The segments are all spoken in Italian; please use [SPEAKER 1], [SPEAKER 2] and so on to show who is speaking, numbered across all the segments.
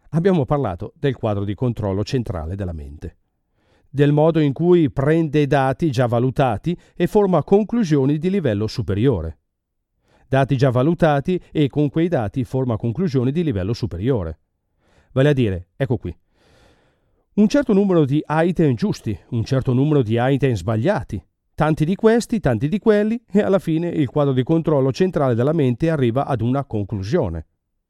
[SPEAKER 1] Abbiamo parlato del quadro di controllo centrale della mente, del modo in cui prende dati già valutati e forma conclusioni di livello superiore. Dati già valutati e con quei dati forma conclusioni di livello superiore. Vale a dire, ecco qui, un certo numero di item giusti, un certo numero di item sbagliati, tanti di questi, tanti di quelli, e alla fine il quadro di controllo centrale della mente arriva ad una conclusione.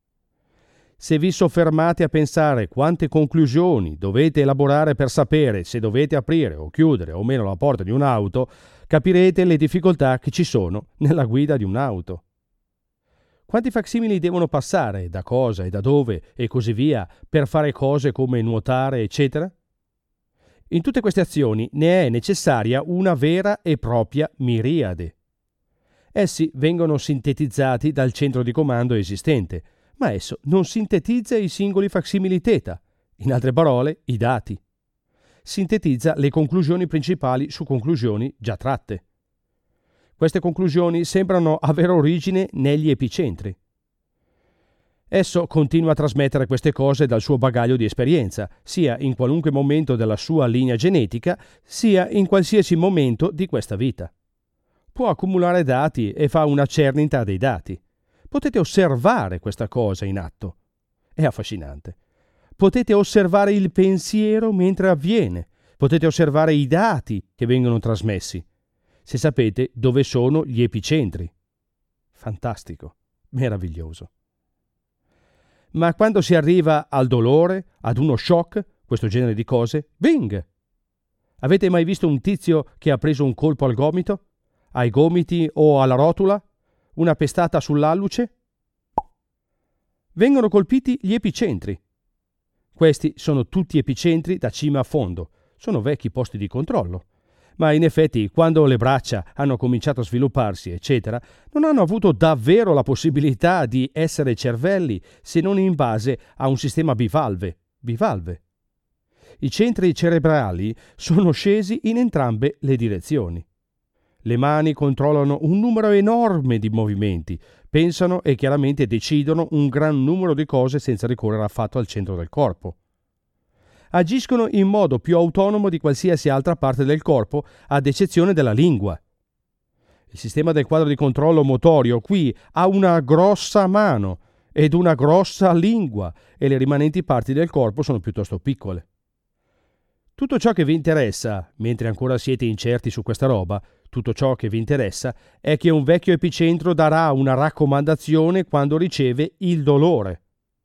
[SPEAKER 1] Se vi soffermate a pensare quante conclusioni dovete elaborare per sapere se dovete aprire o chiudere o meno la porta di un'auto, capirete le difficoltà che ci sono nella guida di un'auto. Quanti facsimili devono passare, da cosa e da dove e così via, per fare cose come nuotare, eccetera? In tutte queste azioni ne è necessaria una vera e propria miriade. Essi vengono sintetizzati dal centro di comando esistente, ma esso non sintetizza i singoli facsimili θ, in altre parole, i dati. Sintetizza le conclusioni principali su conclusioni già tratte. Queste conclusioni sembrano avere origine negli epicentri. Esso continua a trasmettere queste cose dal suo bagaglio di esperienza, sia in qualunque momento della sua linea genetica, sia in qualsiasi momento di questa vita. Può accumulare dati e fa una cernita dei dati. Potete osservare questa cosa in atto. È affascinante. Potete osservare il pensiero mentre avviene. Potete osservare i dati che vengono trasmessi, se sapete dove sono gli epicentri. Fantastico, meraviglioso. Ma quando si arriva al dolore, ad uno shock, questo genere di cose, bing! Avete mai visto un tizio che ha preso un colpo al gomito? Ai gomiti o alla rotula? Una pestata sull'alluce? Vengono colpiti gli epicentri. Questi sono tutti epicentri da cima a fondo. Sono vecchi posti di controllo. Ma in effetti, quando le braccia hanno cominciato a svilupparsi, eccetera, non hanno avuto davvero la possibilità di essere cervelli se non in base a un sistema bivalve. I centri cerebrali sono scesi in entrambe le direzioni. Le mani controllano un numero enorme di movimenti, pensano e chiaramente decidono un gran numero di cose senza ricorrere affatto al centro del corpo. Agiscono in modo più autonomo di qualsiasi altra parte del corpo, ad eccezione della lingua. Il sistema del quadro di controllo motorio qui ha una grossa mano ed una grossa lingua e le rimanenti parti del corpo sono piuttosto piccole. Tutto ciò che vi interessa, mentre ancora siete incerti su questa roba, tutto ciò che vi interessa è che un vecchio epicentro darà una raccomandazione quando riceve il dolore.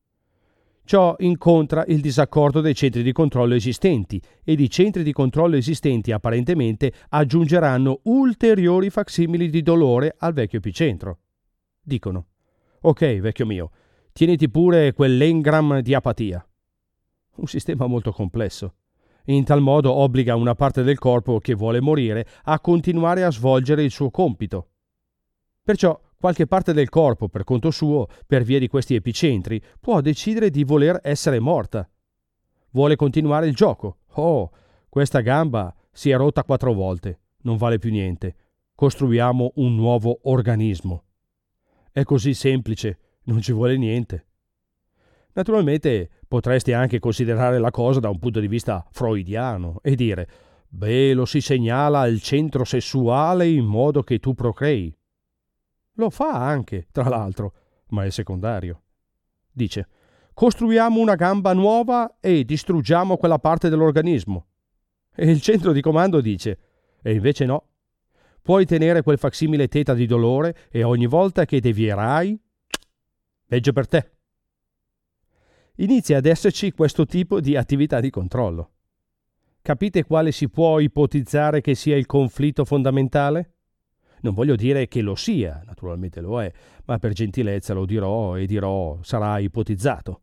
[SPEAKER 1] Ciò incontra il disaccordo dei centri di controllo esistenti ed i centri di controllo esistenti apparentemente aggiungeranno ulteriori facsimili di dolore al vecchio epicentro. Dicono: ok, vecchio mio, tieniti pure quell'engram di apatia. Un sistema molto complesso. In tal modo obbliga una parte del corpo che vuole morire a continuare a svolgere il suo compito. Perciò qualche parte del corpo, per conto suo, per via di questi epicentri, può decidere di voler essere morta. Vuole continuare il gioco. Oh, questa gamba si è rotta 4 volte, non vale più niente. Costruiamo un nuovo organismo. È così semplice, non ci vuole niente. Naturalmente potreste anche considerare la cosa da un punto di vista freudiano e dire: beh, lo si segnala al centro sessuale in modo che tu procrei. Lo fa anche, tra l'altro, ma è secondario. Dice: costruiamo una gamba nuova e distruggiamo quella parte dell'organismo. E il centro di comando dice: e invece no. Puoi tenere quel facsimile θ di dolore e ogni volta che devierai, peggio per te. Inizia ad esserci questo tipo di attività di controllo. Capite quale si può ipotizzare che sia il conflitto fondamentale? Non voglio dire che lo sia, naturalmente lo è, ma per gentilezza lo dirò e dirò sarà ipotizzato.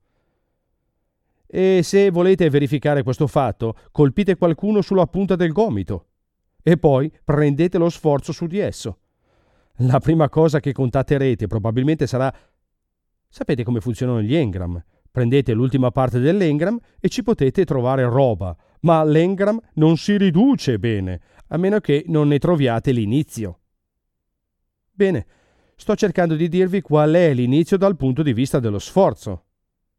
[SPEAKER 1] E se volete verificare questo fatto, colpite qualcuno sulla punta del gomito e poi prendete lo sforzo su di esso. La prima cosa che contatterete probabilmente sarà: sapete come funzionano gli engram? Prendete l'ultima parte dell'engram e ci potete trovare roba, ma l'engram non si riduce bene, a meno che non ne troviate l'inizio. Bene, sto cercando di dirvi qual è l'inizio dal punto di vista dello sforzo.